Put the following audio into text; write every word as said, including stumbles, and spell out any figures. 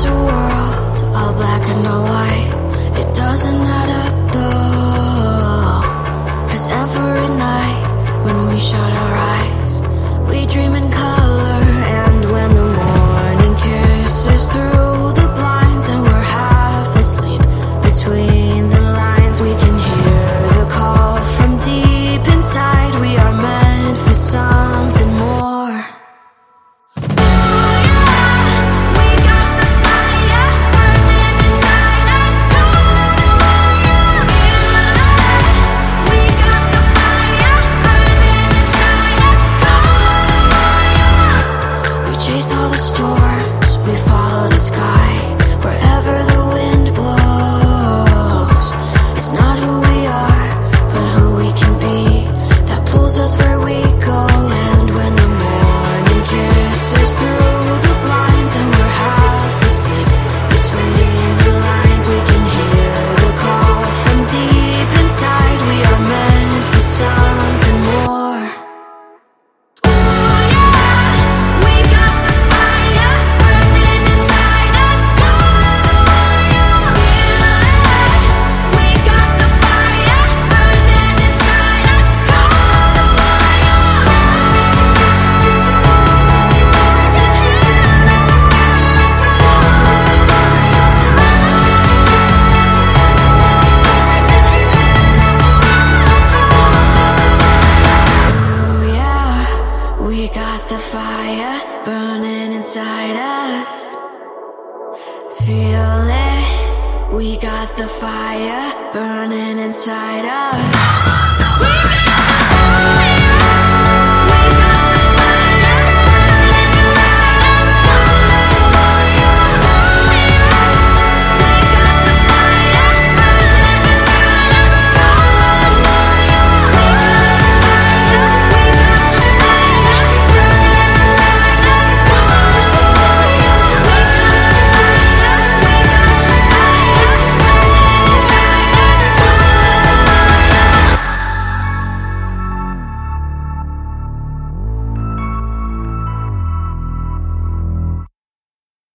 a world, all black and no white. It doesn't add up though, 'cause every night when we shut our eyes, we dream in color. And when the morning kisses through the blinds and we're half asleep between the lines, we can hear the call from deep inside. We are meant for something more. All the storms, we follow the sky wherever the wind blows. It's not who we are, but who we can be, that pulls us where we go. And when the morning kisses through the blinds and we're half asleep between the lines, we can hear the call from deep inside. We are meant for something more. We got the fire burning inside us. Feel it. We got the fire burning inside us.